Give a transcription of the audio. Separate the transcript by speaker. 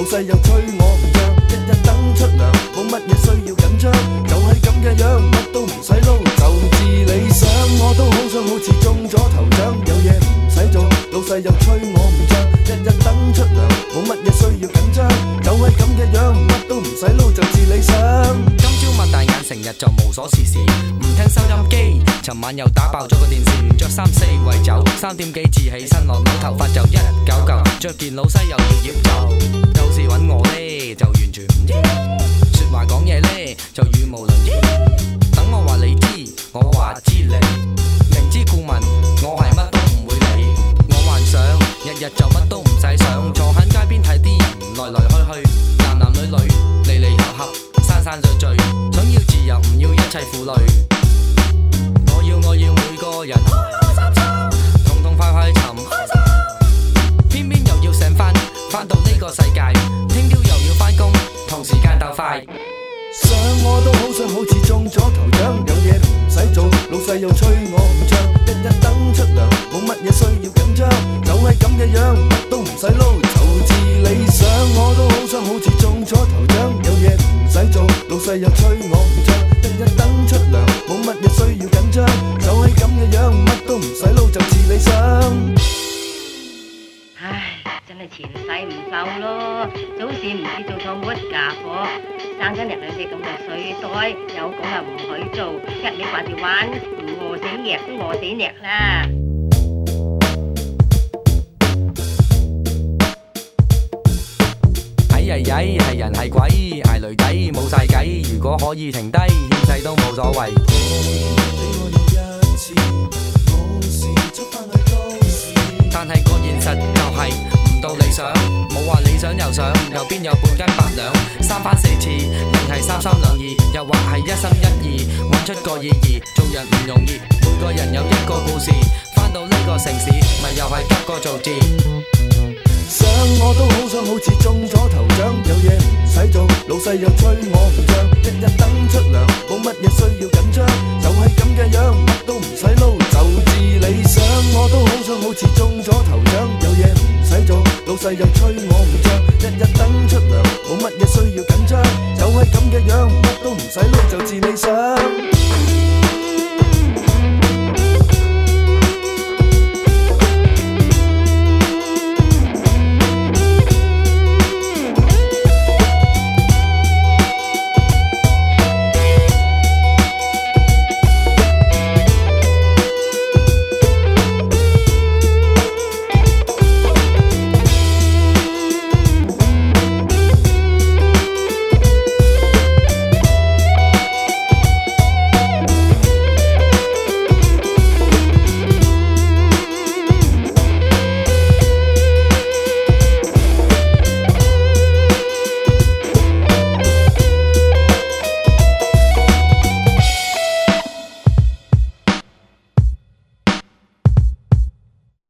Speaker 1: 細又催我唔漲，日日等出糧，冇乜嘢需要緊張，就係咁嘅樣，乜都唔使撈，就至理想。我都好想好似中咗頭獎，有嘢唔使做，老細又催我唔漲，日日等出糧，冇乜嘢需要緊張，就係咁嘅樣，乜都唔使撈，就至理想。
Speaker 2: 今朝擘大眼，成日就無所事事，唔聽收音機。尋晚又打爆咗個電視，着衫四圍走，3點幾至起身落樓，頭髮就199，着件老西又要醃就。有事揾我呢，就完全唔知，說話講嘢呢，就語無倫次。等我話你知，我話知你，明知故問，我係乜都唔會理。我幻想日日就乜都唔使想，坐喺街邊睇啲人來來去去，男男女女離離合合，山山聚聚，想要自由唔要一切負累。我要每個人開開心心，痛痛快快尋開心，偏偏又要醒返到呢個世界，聽朝又要返工，同時間鬥快。
Speaker 1: 想我都好想好似中咗頭獎，有嘢唔使做，老細又催我唔漲，日日等出糧，冇乜嘢需要緊張，就係咁嘅樣，乜都唔使撈，就至理想。我都好想好似中咗頭獎，有嘢唔使做，老細又催我唔漲，日日等出糧，冇乜嘢需要緊張，就係咁嘅樣，乜都唔使撈，就至理想。
Speaker 3: 唉，真係前世唔受咯，早市唔知做錯冇一家伙，生緊人兩隻咁嘅水袋，有講又唔許做，一味掛住玩，唔餓死夾都餓死夾啦。
Speaker 2: 係人係鬼，捱雷底冇晒計，如果可以停低，獻世都冇所謂。但係個現實就係唔到理想，冇話理想又想，又邊有半斤8兩，三番四次，定係三三兩意，又或係一心一意，揾出個意義。做人唔容易，每個人有一個故事，返到呢個城市，咪又係得個做字。
Speaker 1: 想我都好想好似中咗頭獎，有嘢唔使做，老細又催我唔漲，日日等出糧，冇乜嘢需要緊張，就係咁嘅樣，乜都唔使撈，就至理想。我都好想好似中咗頭獎，有嘢唔使做，老細又催我唔漲，日日等出糧，冇乜嘢需要緊張，就係咁嘅樣，乜都唔使撈，就至理想。